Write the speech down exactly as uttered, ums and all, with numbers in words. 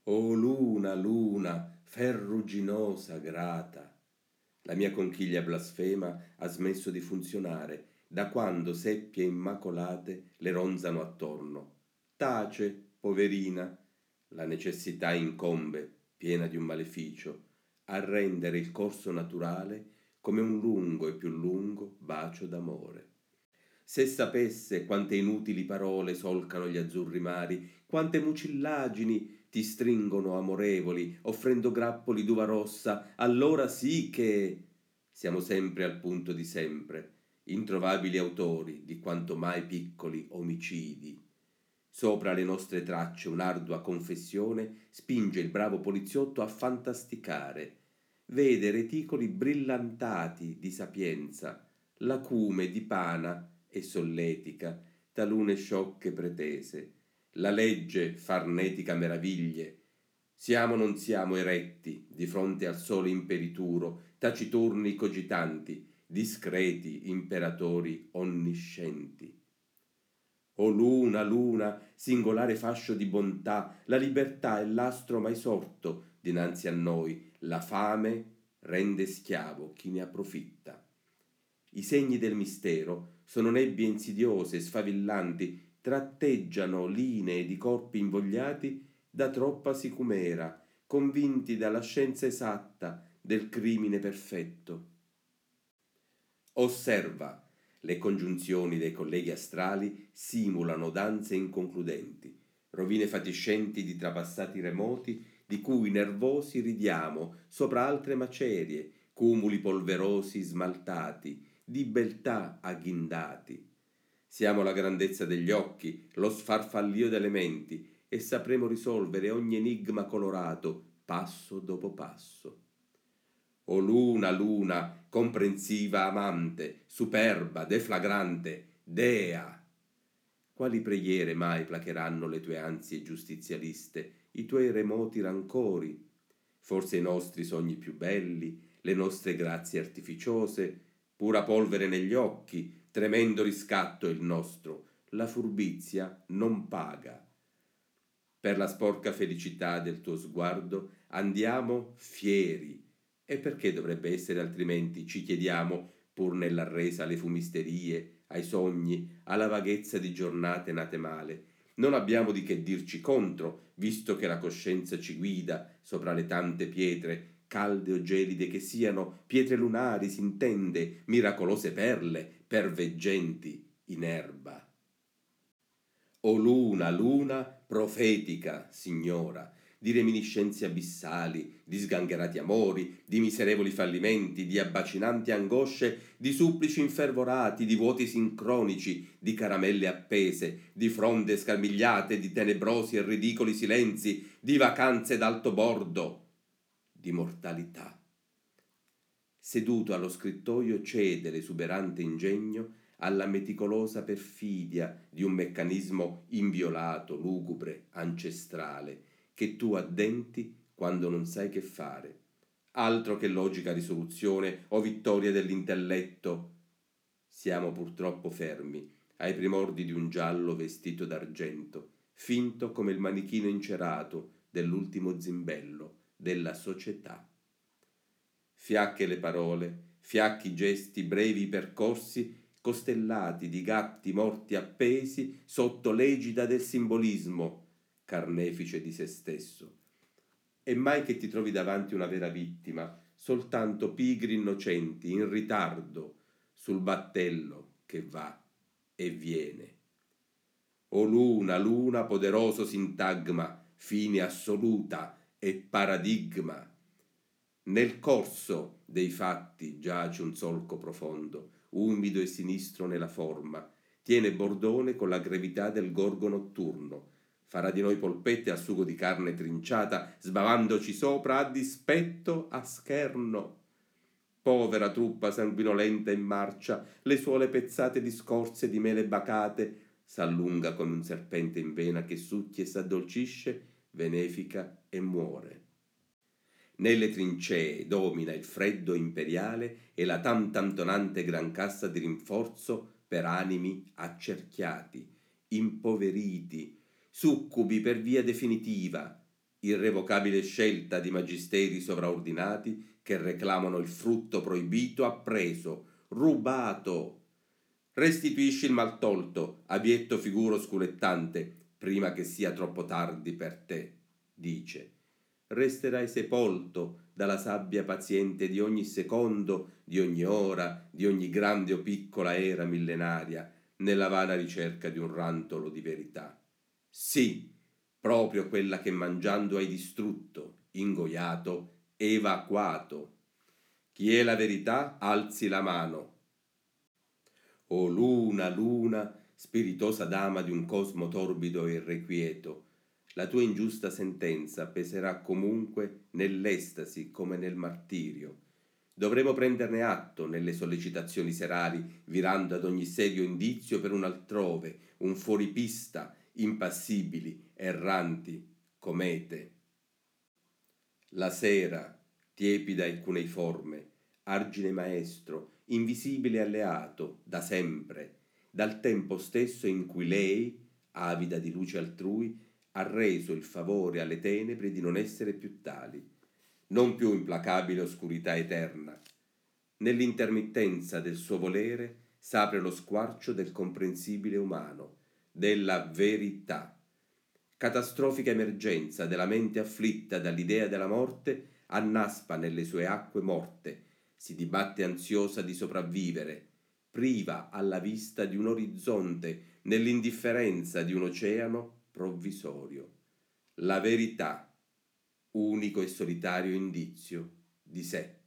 O luna, luna, ferruginosa, grata. La mia conchiglia blasfema ha smesso di funzionare da quando seppie immacolate le ronzano attorno. Tace, poverina. La necessità incombe, piena di un maleficio, a rendere il corso naturale come un lungo e più lungo bacio d'amore. Se sapesse quante inutili parole solcano gli azzurri mari, quante mucillagini ti stringono amorevoli, offrendo grappoli d'uva rossa, allora sì che siamo sempre al punto di sempre, introvabili autori di quanto mai piccoli omicidi. Sopra le nostre tracce un'ardua confessione spinge il bravo poliziotto a fantasticare. Vede reticoli brillantati di sapienza, lacume di pana e solletica, talune sciocche pretese. La legge farnetica meraviglie. Siamo non siamo eretti di fronte al sole imperituro, taciturni cogitanti, discreti imperatori onniscienti. O luna, luna, singolare fascio di bontà, la libertà è l'astro mai sorto dinanzi a noi, la fame rende schiavo chi ne approfitta. I segni del mistero sono nebbie insidiose e sfavillanti, tratteggiano linee di corpi invogliati da troppa sicumera, convinti dalla scienza esatta del crimine perfetto. Osserva. Le congiunzioni dei colleghi astrali simulano danze inconcludenti, rovine fatiscenti di trapassati remoti di cui nervosi ridiamo sopra altre macerie, cumuli polverosi smaltati, di beltà agghindati. Siamo la grandezza degli occhi, lo sfarfallio delle menti, e sapremo risolvere ogni enigma colorato, passo dopo passo. O luna, luna, comprensiva amante, superba, deflagrante, dea! Quali preghiere mai placheranno le tue ansie giustizialiste, i tuoi remoti rancori? Forse i nostri sogni più belli, le nostre grazie artificiose, pura polvere negli occhi, tremendo riscatto il nostro, la furbizia non paga. Per la sporca felicità del tuo sguardo andiamo fieri. E perché dovrebbe essere altrimenti, ci chiediamo, pur nella resa alle fumisterie, ai sogni, alla vaghezza di giornate nate male? Non abbiamo di che dirci contro, visto che la coscienza ci guida sopra le tante pietre, calde o gelide che siano, pietre lunari, s'intende, miracolose perle, perveggenti in erba. O luna, luna, profetica, signora, di reminiscenze abissali, di sgangherati amori, di miserevoli fallimenti, di abbacinanti angosce, di supplici infervorati, di vuoti sincronici, di caramelle appese, di fronde scarmigliate, di tenebrosi e ridicoli silenzi, di vacanze d'alto bordo, di mortalità. Seduto allo scrittoio cede l'esuberante ingegno alla meticolosa perfidia di un meccanismo inviolato, lugubre, ancestrale, che tu addenti quando non sai che fare. Altro che logica risoluzione o vittoria dell'intelletto. Siamo purtroppo fermi ai primordi di un giallo vestito d'argento, finto come il manichino incerato dell'ultimo zimbello della società. Fiacche le parole, fiacchi i gesti, brevi i percorsi, costellati di gatti morti appesi sotto l'egida del simbolismo, carnefice di se stesso. E mai che ti trovi davanti una vera vittima, soltanto pigri innocenti, in ritardo, sul battello che va e viene. O luna, luna, poderoso sintagma, fine assoluta e paradigma. Nel corso dei fatti giace un solco profondo, umido e sinistro nella forma, tiene bordone con la grevità del gorgo notturno, farà di noi polpette a sugo di carne trinciata, sbavandoci sopra a dispetto, a scherno. Povera truppa sanguinolenta in marcia, le suole pezzate di scorze di mele bacate, s'allunga come un serpente in vena che succhia e s'addolcisce, benefica e muore. Nelle trincee domina il freddo imperiale e la tam tam tonante gran cassa di rinforzo per animi accerchiati, impoveriti, succubi per via definitiva, irrevocabile scelta di magisteri sovraordinati che reclamano il frutto proibito appreso, rubato. Restituisci il mal tolto, abietto figuro sculettante, prima che sia troppo tardi per te, dice. Resterai sepolto dalla sabbia paziente di ogni secondo, di ogni ora, di ogni grande o piccola era millenaria, nella vana ricerca di un rantolo di verità. Sì, proprio quella che mangiando hai distrutto, ingoiato, evacuato. Chi è la verità, alzi la mano. O luna, luna, spiritosa dama di un cosmo torbido e irrequieto, la tua ingiusta sentenza peserà comunque nell'estasi come nel martirio. Dovremo prenderne atto nelle sollecitazioni serali, virando ad ogni serio indizio per un altrove, un fuoripista, impassibili, erranti, comete. La sera, tiepida e cuneiforme, argine maestro, invisibile alleato, da sempre, dal tempo stesso in cui lei, avida di luce altrui, ha reso il favore alle tenebre di non essere più tali, non più implacabile oscurità eterna. Nell'intermittenza del suo volere s'apre lo squarcio del comprensibile umano, della verità. Catastrofica emergenza della mente afflitta dall'idea della morte annaspa nelle sue acque morte, si dibatte ansiosa di sopravvivere, priva alla vista di un orizzonte, nell'indifferenza di un oceano provvisorio. La verità, unico e solitario indizio di sé.